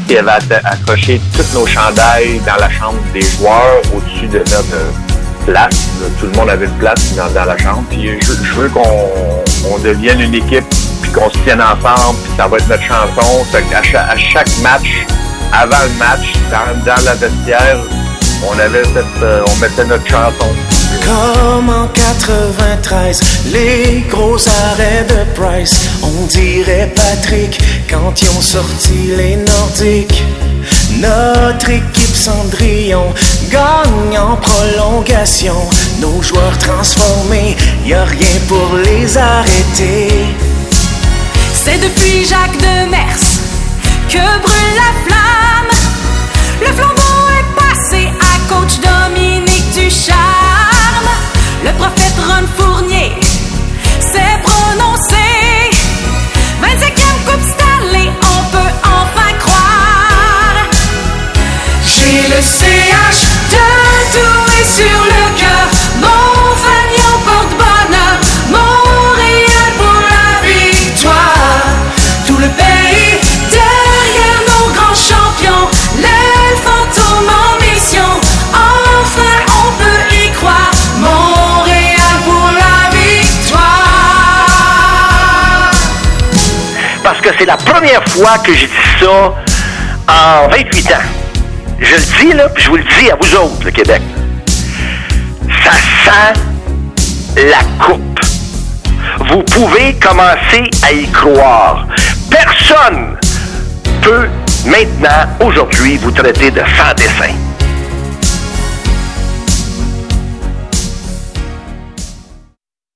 il avait accroché tous nos chandails dans la chambre des joueurs au-dessus de notre place. Tout le monde avait une place dans la chambre. Puis je veux qu'on devienne une équipe, puis qu'on se tienne ensemble, puis ça va être notre chanson. Fait qu'à chaque match, avant le match, dans la vestiaire, on mettait notre chanson. Comme en 93, les gros arrêts de Price, on dirait Patrick quand ils ont sorti les Nordiques. Notre équipe Cendrillon gagne en prolongation. Nos joueurs transformés, y a rien pour les arrêter. C'est depuis Jacques Demers que brûle la flamme. Le flambeau est passé à coach Dominique Ducharme. Le prophète Ron Fournier s'est prononcé. 25e Coupe Stanley, on peut enfin croire. J'ai le CH de Douai sur le cœur. Mon fanion porte-bonheur. Montréal pour la victoire. Tout le pays derrière nos grands champions. Les fantômes en mission. Enfin on peut y croire. Montréal pour la victoire. Parce que c'est la première fois que j'ai dit ça en 28 ans. Je le dis là, puis je vous le dis à vous autres, le Québec. Ça sent la coupe. Vous pouvez commencer à y croire. Personne peut maintenant, aujourd'hui, vous traiter de sans dessin.